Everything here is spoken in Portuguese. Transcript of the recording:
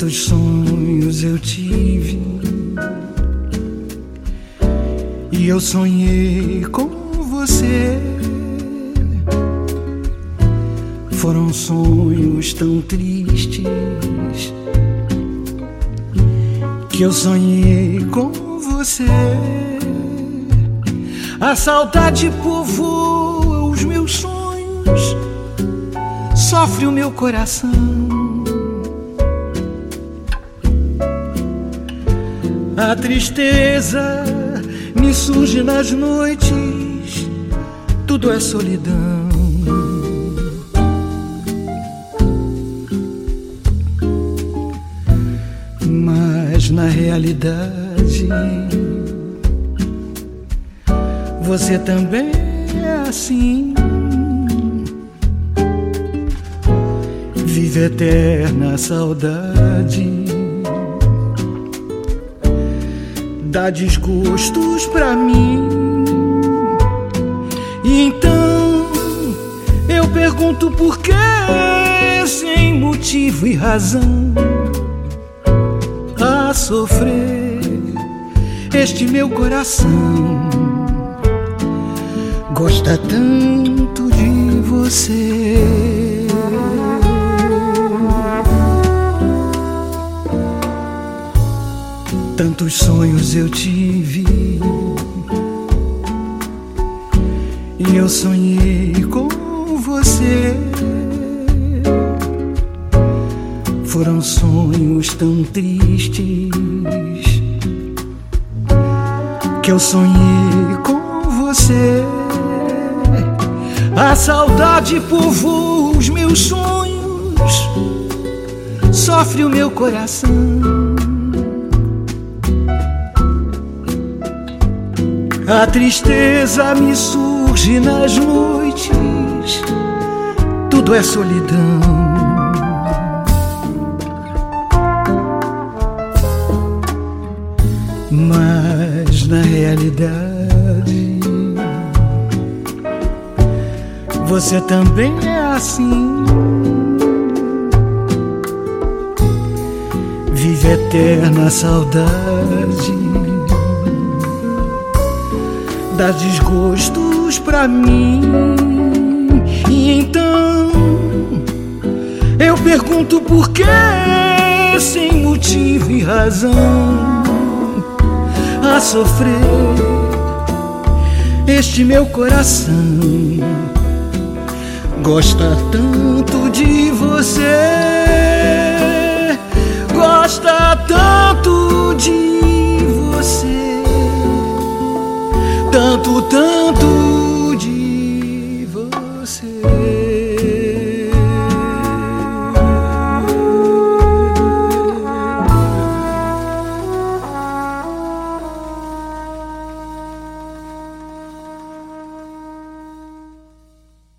Tantos sonhos eu tive e eu sonhei com você. Foram sonhos tão tristes que eu sonhei com você. A saudade povoa os meus sonhos, sofre o meu coração. A tristeza me surge nas noites, tudo é solidão. Mas na realidade você também é assim. Vive eterna saudade, dá desgostos pra mim. E então eu pergunto por que, sem motivo e razão, a sofrer este meu coração. Gosta tanto de você. Tantos sonhos eu tive e eu sonhei com você. Foram sonhos tão tristes que eu sonhei com você. A saudade povoa os meus sonhos, sofre o meu coração. A tristeza me surge nas noites, tudo é solidão. Mas na realidade você também é assim. Vive eterna saudade, dá desgostos pra mim. E então eu pergunto por que, sem motivo e razão, a sofrer este meu coração. Gosta tanto de você.